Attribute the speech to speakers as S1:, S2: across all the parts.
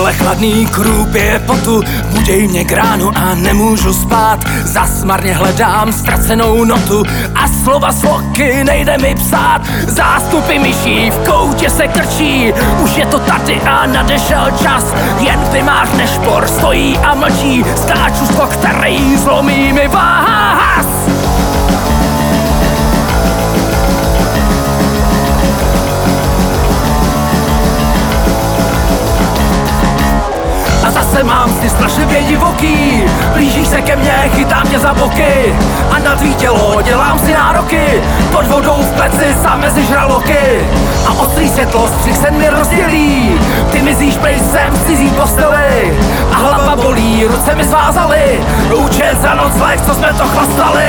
S1: čele chladný krůpě potu, buděj mě k ránu a nemůžu spát. Zas marně hledám ztracenou notu a slova sloky nejde mi psát. Zástupy myší v koutě se krčí, už je to tady a nadešel čas. Jen primář nešpor stojí a mlčí, skáču skok, který zlomí mi vás. A zase mám si strašlivě divoký, blížíš se ke mně, chytám tě za boky a na tvý tělo dělám si nároky. Pod vodou v pleci sám mezi žraloky a ostrý světlo střih sen mi rozdělí. Ty mizíš pryč sem v cizí posteli a hlava bolí, ruce mi svázaly. Účet za nocleh, co jsme to chlastali.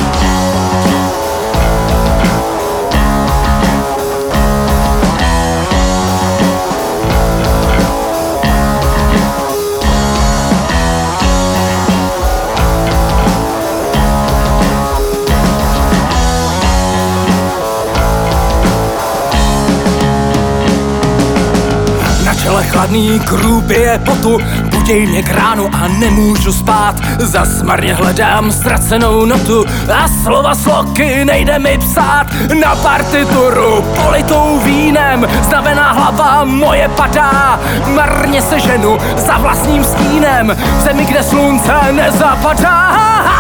S1: Chladný krůpě potu, buděj mě k ránu a nemůžu spát. Zas marně hledám ztracenou notu a slova sloky nejde mi psát. Na partituru politou vínem znavená hlava moje padá. Marně se ženu za vlastním stínem v zemi, kde slunce nezapadá.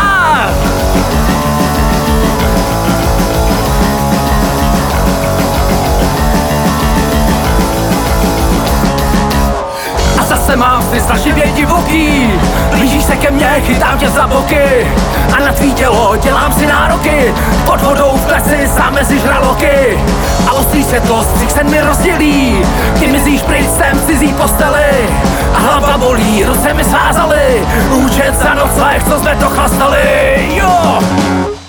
S1: Zase mám si strašlivě divoký, blížíš se ke mně, chytám tě za boky a na tvý tělo dělám si nároky. Pod vodou v pleci sám mezi žraloky a ostrý světlo střih sen mi rozdělí. Ty mizíš pryč sem v cizí posteli a hlava bolí, ruce mi svázaly. Účet za nocleh, co jsme to chlastali, jo!